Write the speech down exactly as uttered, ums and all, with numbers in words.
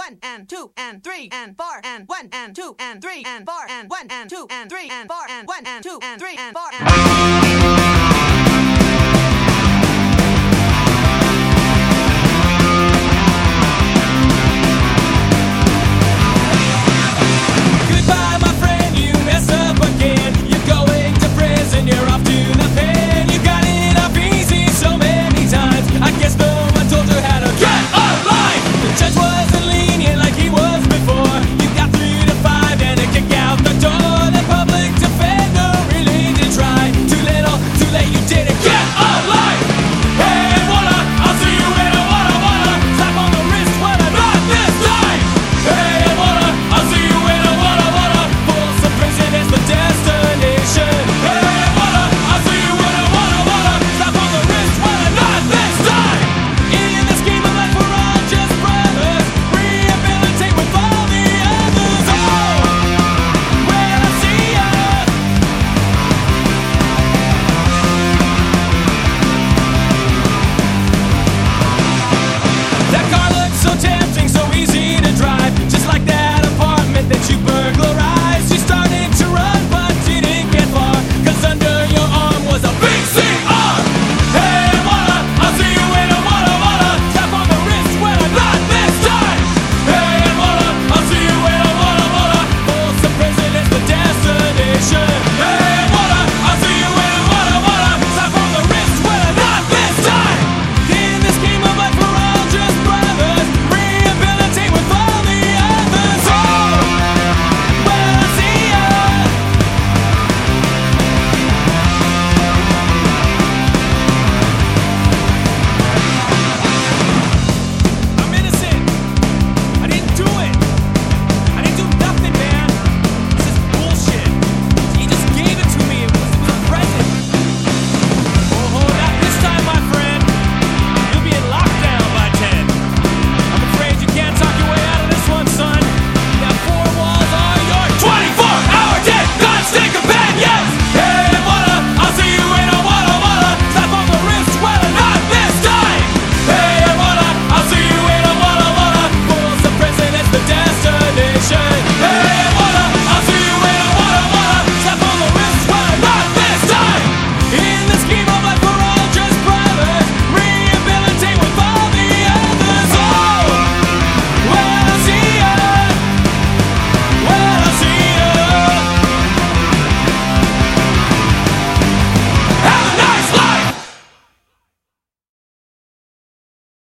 one and two and three and four and one and two and three and four and one and two and three and four and one and two and three and four and